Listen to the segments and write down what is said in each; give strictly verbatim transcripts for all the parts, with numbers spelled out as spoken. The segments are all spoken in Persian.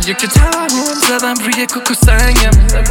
یکی توهم زدم روی کوکو سنگم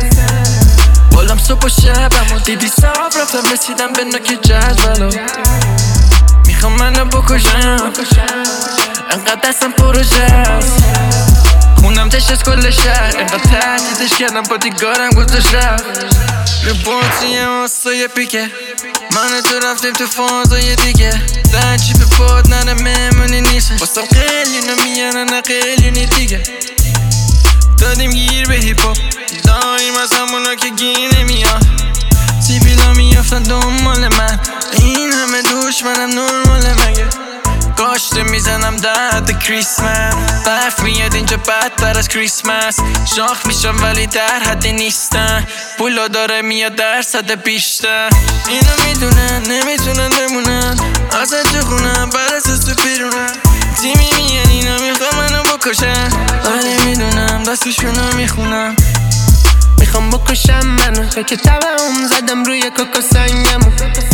بالام صبح و شبم و دیدی صاف رفتم رسیدم به نوک جدولو میخوام منو بکشم انقدر دستم پروژه است خونم تشت از کل شهر انقدر تهدیدش کردم با دیگارم گذاشت رفت یه بورتی واسه پیکه من تو رفتیم تو فازای دیگه در چی به پاد نره مهمونی نیست واسم قلیونو میانه نه قلیونی دیگه دادیم گیر به هیپ هاپ دایم از همونا که گیر نمیاد سیبیلا میافتن دنبال من این همه دشمنم نرماله مگه گاشته میزنم در حد کریسمس برف میاد اینجا بدتر از کریسمس شاخ میشم ولی در حدی نیستن پولا داره میاد درصد بیشتر اینو میدونن نمیتونن بمونن اصلا چه خونم بر اساس تو بیرونن تیمی میان اینا میخوام منو بکشن ولی میدونم دستشونو میخونم میخوام بکشم منو که توهم زدم روی کوکو سنگمو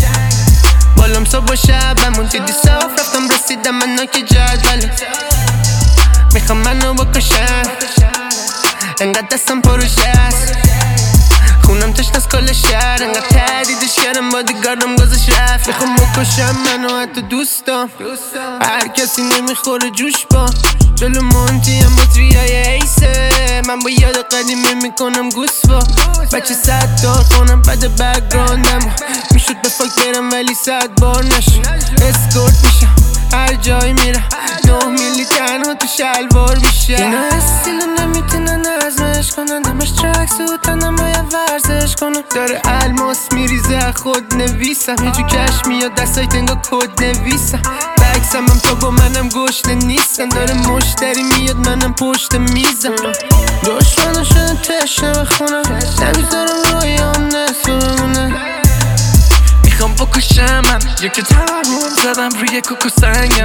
بالام صبح و شبمون دیدی صاف رفتم رسیدم من نوک جدولو میخوام منو بکشن انقدر دستم پروژه است خونم تشت از کل شهر انقدر تهدیدش کردم با دیگارم گذاشت رفت میخوام بکشم منو حتی دوستام هر کسی نمیخوره جوش با جلو مونتی هم بطریای ایسه من با یاد قدیمی میکنم گوسفا بچه صد دار کنم بعد بگراندم میشد به فاک برم ولی صد بار نشد اسکورت میشم هر جای میرم نه میلی تنها تو شلوار میشه اینا استیلو نمیتونن ازمش کنن دمش ترک سوتنم باید ورزش کنم داره الماس میریزه خود نویسم یه جو کش میاد دستای تنگا کد نویسم بکسم هم تا با منم گشنه نیستن داره مشتری میاد منم پشت میزم دشمنو شدن تشنه بخونم نمیذارم رویام نسو بمونه میخوام بکشم من یکی توهم زدم روی کوکو سنگم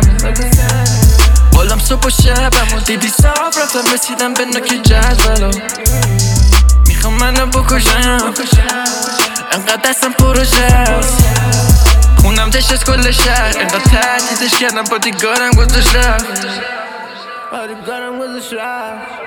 بالام صبح و شبم و دیدی صاف رفتم رسیدم به نوک جدولو میخوام منو بکشم انقدر دستم پروژه است خونم تشت از کل شهر انقدر تهدیدش کردم با دیگارم گذاشت رفت با دیگارم گذاشت رفت